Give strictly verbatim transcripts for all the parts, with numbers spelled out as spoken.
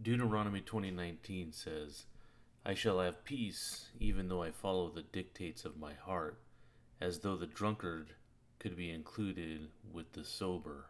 Deuteronomy twenty nineteen says, I shall have peace, even though I follow the dictates of my heart, as though the drunkard could be included with the sober.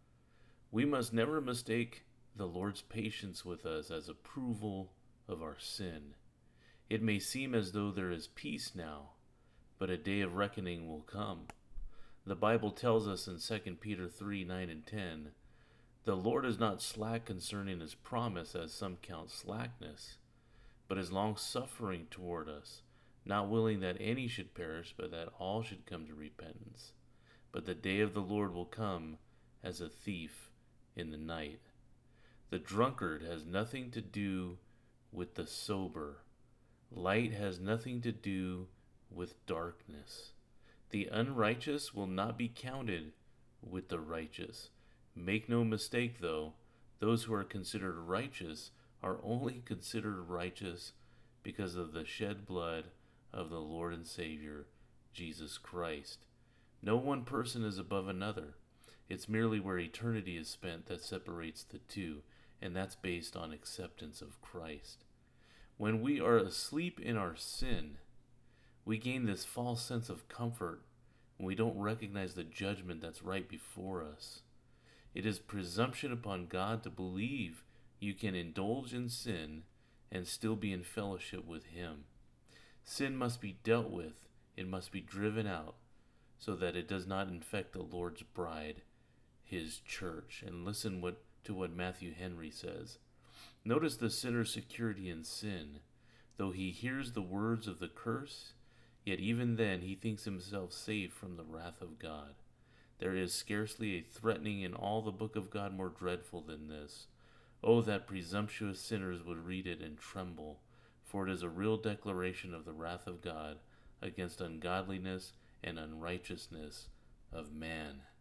We must never mistake the Lord's patience with us as approval of our sin. It may seem as though there is peace now, but a day of reckoning will come. The Bible tells us in Second Peter three, nine and ten, the Lord is not slack concerning his promise, as some count slackness, but is long-suffering toward us, not willing that any should perish, but that all should come to repentance. But the day of the Lord will come as a thief in the night. The drunkard has nothing to do with the sober. Light has nothing to do with darkness. The unrighteous will not be counted with the righteous. Make no mistake, though, those who are considered righteous are only considered righteous because of the shed blood of the Lord and Savior, Jesus Christ. No one person is above another. It's merely where eternity is spent that separates the two, and that's based on acceptance of Christ. When we are asleep in our sin, we gain this false sense of comfort when we don't recognize the judgment that's right before us. It is presumption upon God to believe you can indulge in sin and still be in fellowship with Him. Sin must be dealt with, it must be driven out, so that it does not infect the Lord's bride, His church. And listen what, to what Matthew Henry says. Notice the sinner's security in sin. Though he hears the words of the curse, yet even then he thinks himself safe from the wrath of God. There is scarcely a threatening in all the book of God more dreadful than this. Oh, that presumptuous sinners would read it and tremble, for it is a real declaration of the wrath of God against ungodliness and unrighteousness of man.